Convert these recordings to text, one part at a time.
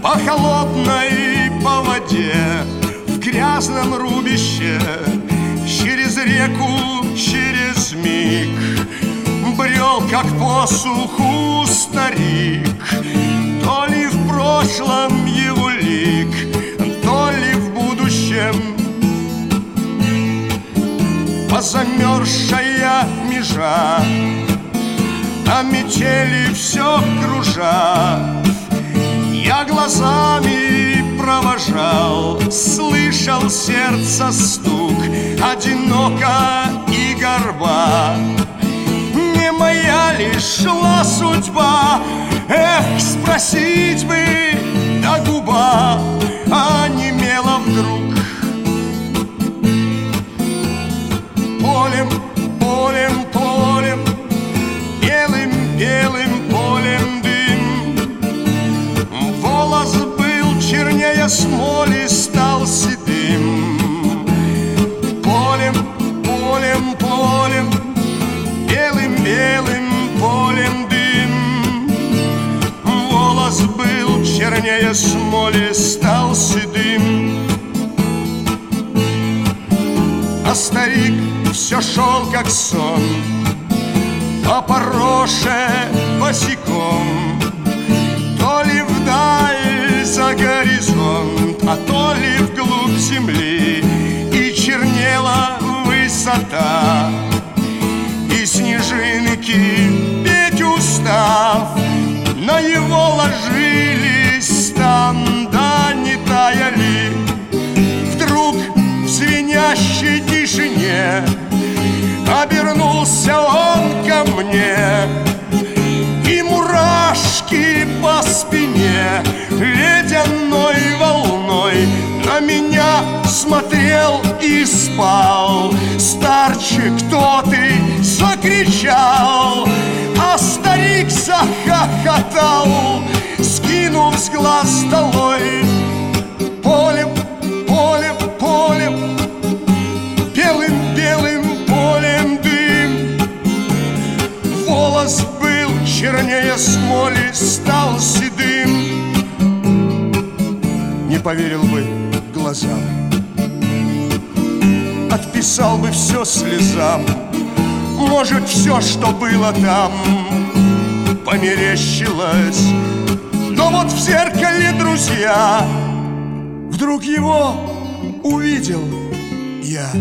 по холодной по воде, в грязном рубище, через реку, через миг брел, как по суху старик. То ли в прошлом его лик, то ли в будущем позамерзшая межа, на метели все кружа. Я глазами провожал, слышал сердца стук, одиноко и горба. Не моя ли шла судьба? Эх, спросить бы, да губа онемела вдруг. Полем, полем, полем, белым, белым полем дым. Волос был чернее смоли, стал седым. Полем, полем, полем, белым, белым полем дым. Волос был чернее смоли, стал седым. А старик все шел, как сон, по пороше босиком. То ли вдаль за горизонт, а то ли вглубь земли. И чернела высота, и снежинки, петь устав, на его ложились там, да не таяли. Вдруг в звенящей тишине обернулся он ко мне, и мурашки по спине ледяной волной на меня смотрел и спал. Старче, кто ты? Закричал, а старик захохотал, скинув с глаз долой. Полем, полем, полем, белым, белым полем дым. Волос был чернее смоли, стал седым. Не поверил бы глазам, отписал бы все слезам. Может, все, что было там, померещилось. Но вот в зеркале, друзья, вдруг его увидел я.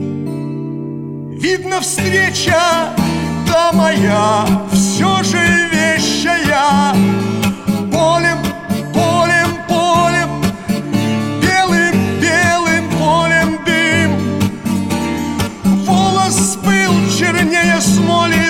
Видно, встреча та моя все же вещая. Полем, полем, полем, белым, белым полем дым. Волос был чернее смоли,